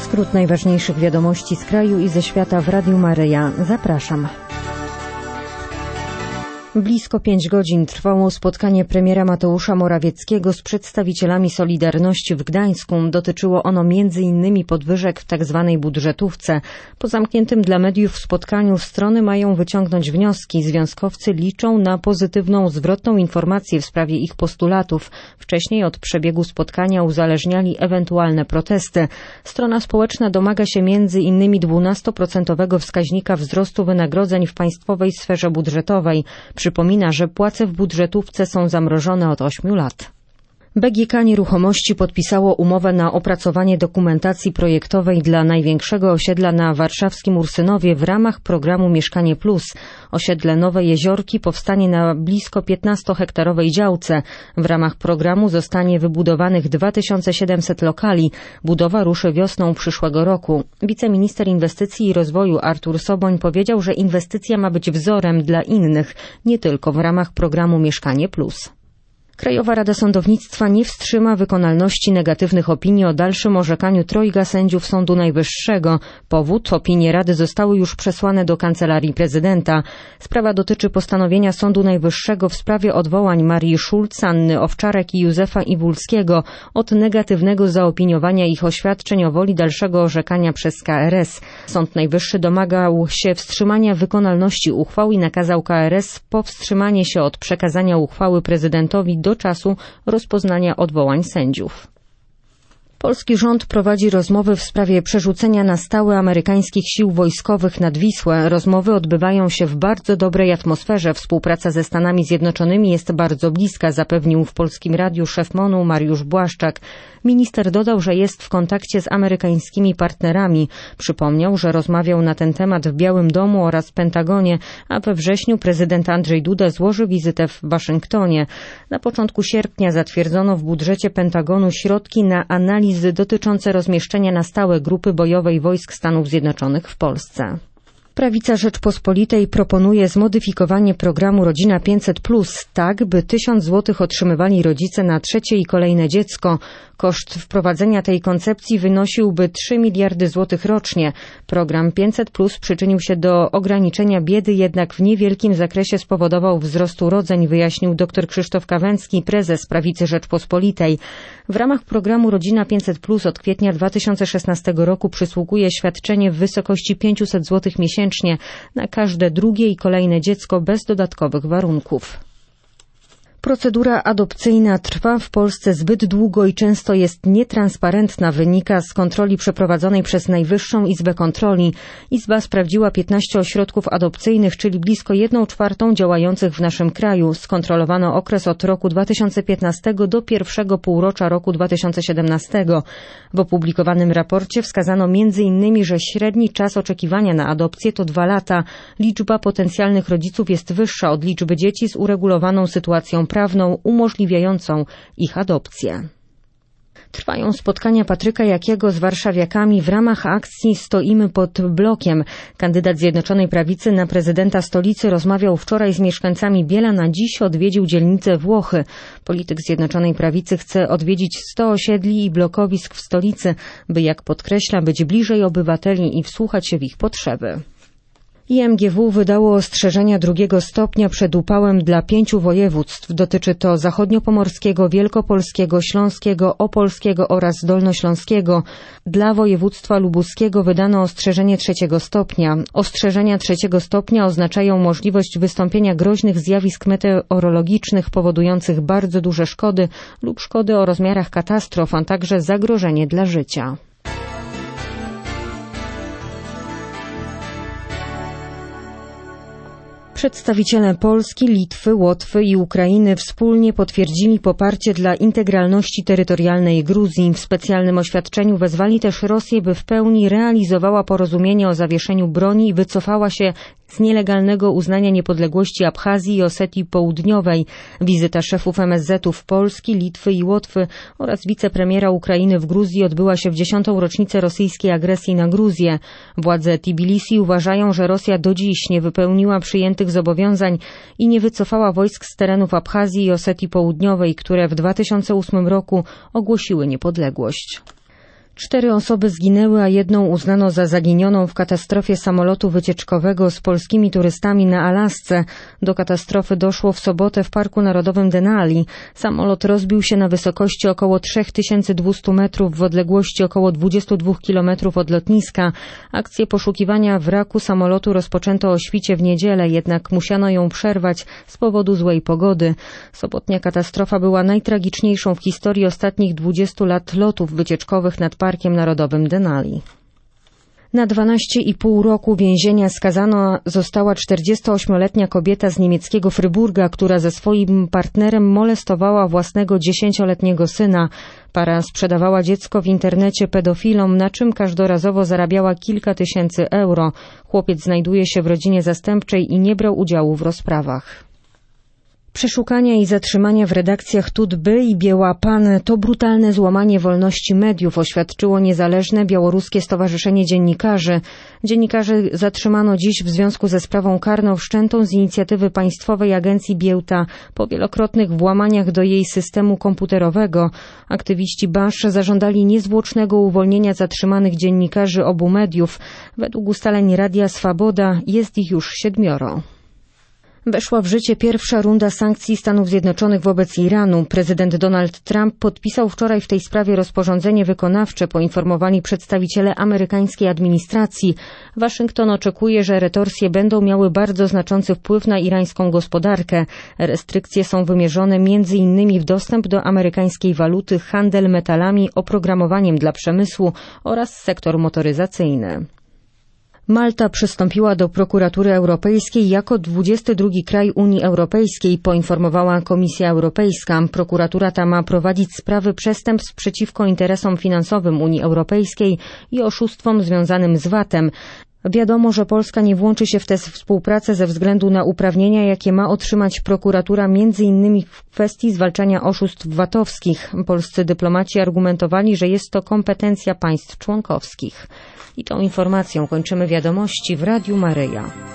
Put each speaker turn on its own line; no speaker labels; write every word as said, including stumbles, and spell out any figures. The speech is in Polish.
Skrót najważniejszych wiadomości z kraju i ze świata w Radiu Maryja. Zapraszam. Blisko pięć godzin trwało spotkanie premiera Mateusza Morawieckiego z przedstawicielami Solidarności w Gdańsku. Dotyczyło ono między innymi podwyżek w tzw. budżetówce. Po zamkniętym dla mediów spotkaniu strony mają wyciągnąć wnioski. Związkowcy liczą na pozytywną, zwrotną informację w sprawie ich postulatów. Wcześniej od przebiegu spotkania uzależniali ewentualne protesty. Strona społeczna domaga się między innymi dwunastoprocentowego wskaźnika wzrostu wynagrodzeń w państwowej sferze budżetowej. Przypomina, że płace w budżetówce są zamrożone od ośmiu lat. B G K Nieruchomości podpisało umowę na opracowanie dokumentacji projektowej dla największego osiedla na warszawskim Ursynowie w ramach programu Mieszkanie Plus. Osiedle Nowe Jeziorki powstanie na blisko piętnastohektarowej działce. W ramach programu zostanie wybudowanych dwa tysiące siedemset lokali. Budowa ruszy wiosną przyszłego roku. Wiceminister Inwestycji i Rozwoju Artur Soboń powiedział, że inwestycja ma być wzorem dla innych, nie tylko w ramach programu Mieszkanie Plus. Krajowa Rada Sądownictwa nie wstrzyma wykonalności negatywnych opinii o dalszym orzekaniu trojga sędziów Sądu Najwyższego. Powód: opinie Rady zostały już przesłane do Kancelarii Prezydenta. Sprawa dotyczy postanowienia Sądu Najwyższego w sprawie odwołań Marii Schulz, Anny Owczarek i Józefa Iwulskiego od negatywnego zaopiniowania ich oświadczeń o woli dalszego orzekania przez K R S. Sąd Najwyższy domagał się wstrzymania wykonalności uchwał i nakazał K R S powstrzymanie się od przekazania uchwały prezydentowi do czasu rozpoznania odwołań sędziów. Polski rząd prowadzi rozmowy w sprawie przerzucenia na stałe amerykańskich sił wojskowych nad Wisłę. Rozmowy odbywają się w bardzo dobrej atmosferze. Współpraca ze Stanami Zjednoczonymi jest bardzo bliska, zapewnił w Polskim Radiu szef M O N-u Mariusz Błaszczak. Minister dodał, że jest w kontakcie z amerykańskimi partnerami. Przypomniał, że rozmawiał na ten temat w Białym Domu oraz Pentagonie, a we wrześniu prezydent Andrzej Duda złoży wizytę w Waszyngtonie. Na początku sierpnia zatwierdzono w budżecie Pentagonu środki na analizę dotyczące rozmieszczenia na stałe grupy bojowej wojsk Stanów Zjednoczonych w Polsce. Prawica Rzeczpospolitej proponuje zmodyfikowanie programu Rodzina pięćset plus, tak by tysiąc złotych otrzymywali rodzice na trzecie i kolejne dziecko. Koszt wprowadzenia tej koncepcji wynosiłby trzy miliardy złotych rocznie. Program pięćset plus przyczynił się do ograniczenia biedy, jednak w niewielkim zakresie spowodował wzrost urodzeń, wyjaśnił dr Krzysztof Kawęcki, prezes Prawicy Rzeczpospolitej. W ramach programu Rodzina pięćset plus od kwietnia dwa tysiące szesnastego roku przysługuje świadczenie w wysokości pięćset złotych miesięcznie na każde drugie i kolejne dziecko bez dodatkowych warunków. Procedura adopcyjna trwa w Polsce zbyt długo i często jest nietransparentna, wynika z kontroli przeprowadzonej przez Najwyższą Izbę Kontroli. Izba sprawdziła piętnaście ośrodków adopcyjnych, czyli blisko jedną czwartą działających w naszym kraju. Skontrolowano okres od roku dwa tysiące piętnastego do pierwszego półrocza roku dwa tysiące siedemnastego. W opublikowanym raporcie wskazano między innymi, że średni czas oczekiwania na adopcję to dwa lata. Liczba potencjalnych rodziców jest wyższa od liczby dzieci z uregulowaną sytuacją prawną umożliwiającą ich adopcję. Trwają spotkania Patryka Jakiego z warszawiakami w ramach akcji Stoimy pod blokiem. Kandydat Zjednoczonej Prawicy na prezydenta stolicy rozmawiał wczoraj z mieszkańcami Bielana, dziś odwiedził dzielnicę Włochy. Polityk Zjednoczonej Prawicy chce odwiedzić sto osiedli i blokowisk w stolicy, by, jak podkreśla, być bliżej obywateli i wsłuchać się w ich potrzeby. I M G W wydało ostrzeżenia drugiego stopnia przed upałem dla pięciu województw. Dotyczy to zachodniopomorskiego, wielkopolskiego, śląskiego, opolskiego oraz dolnośląskiego. Dla województwa lubuskiego wydano ostrzeżenie trzeciego stopnia. Ostrzeżenia trzeciego stopnia oznaczają możliwość wystąpienia groźnych zjawisk meteorologicznych powodujących bardzo duże szkody lub szkody o rozmiarach katastrof, a także zagrożenie dla życia. Przedstawiciele Polski, Litwy, Łotwy i Ukrainy wspólnie potwierdzili poparcie dla integralności terytorialnej Gruzji. W specjalnym oświadczeniu wezwali też Rosję, by w pełni realizowała porozumienie o zawieszeniu broni i wycofała się z nielegalnego uznania niepodległości Abchazji i Osetii Południowej. Wizyta szefów M S Z-ów Polski, Litwy i Łotwy oraz wicepremiera Ukrainy w Gruzji odbyła się w dziesiątą rocznicę rosyjskiej agresji na Gruzję. Władze Tbilisi uważają, że Rosja do dziś nie wypełniła przyjętych zobowiązań i nie wycofała wojsk z terenów Abchazji i Osetii Południowej, które w dwa tysiące ósmym roku ogłosiły niepodległość. Cztery osoby zginęły, a jedną uznano za zaginioną w katastrofie samolotu wycieczkowego z polskimi turystami na Alasce. Do katastrofy doszło w sobotę w Parku Narodowym Denali. Samolot rozbił się na wysokości około trzy tysiące dwieście metrów w odległości około dwadzieścia dwa kilometrów od lotniska. Akcję poszukiwania wraku samolotu rozpoczęto o świcie w niedzielę, jednak musiano ją przerwać z powodu złej pogody. Sobotnia katastrofa była najtragiczniejszą w historii ostatnich dwudziestu lat lotów wycieczkowych nad Parkiem Narodowym Denali. Na dwanaście i pół roku więzienia skazana została czterdziestoośmioletnia kobieta z niemieckiego Fryburga, która ze swoim partnerem molestowała własnego dziesięcioletniego syna. Para sprzedawała dziecko w internecie pedofilom, na czym każdorazowo zarabiała kilka tysięcy euro. Chłopiec znajduje się w rodzinie zastępczej i nie brał udziału w rozprawach. Przeszukania i zatrzymania w redakcjach Tutby i Biała.pan to brutalne złamanie wolności mediów, oświadczyło niezależne białoruskie Stowarzyszenie Dziennikarzy. Dziennikarzy zatrzymano dziś w związku ze sprawą karną wszczętą z inicjatywy Państwowej Agencji Białta po wielokrotnych włamaniach do jej systemu komputerowego. Aktywiści Basz zażądali niezwłocznego uwolnienia zatrzymanych dziennikarzy obu mediów. Według ustaleń Radia Swaboda jest ich już siedmioro. Weszła w życie pierwsza runda sankcji Stanów Zjednoczonych wobec Iranu. Prezydent Donald Trump podpisał wczoraj w tej sprawie rozporządzenie wykonawcze, poinformowali przedstawiciele amerykańskiej administracji. Waszyngton oczekuje, że retorsje będą miały bardzo znaczący wpływ na irańską gospodarkę. Restrykcje są wymierzone między innymi w dostęp do amerykańskiej waluty, handel metalami, oprogramowaniem dla przemysłu oraz sektor motoryzacyjny. Malta przystąpiła do prokuratury europejskiej jako dwudziesty drugi kraj Unii Europejskiej, poinformowała Komisja Europejska. Prokuratura ta ma prowadzić sprawy przestępstw przeciwko interesom finansowym Unii Europejskiej i oszustwom związanym z vatem. Wiadomo, że Polska nie włączy się w tę współpracę ze względu na uprawnienia, jakie ma otrzymać prokuratura między innymi w kwestii zwalczania oszustw vatowskich. Polscy dyplomaci argumentowali, że jest to kompetencja państw członkowskich. I tą informacją kończymy wiadomości w Radiu Maryja.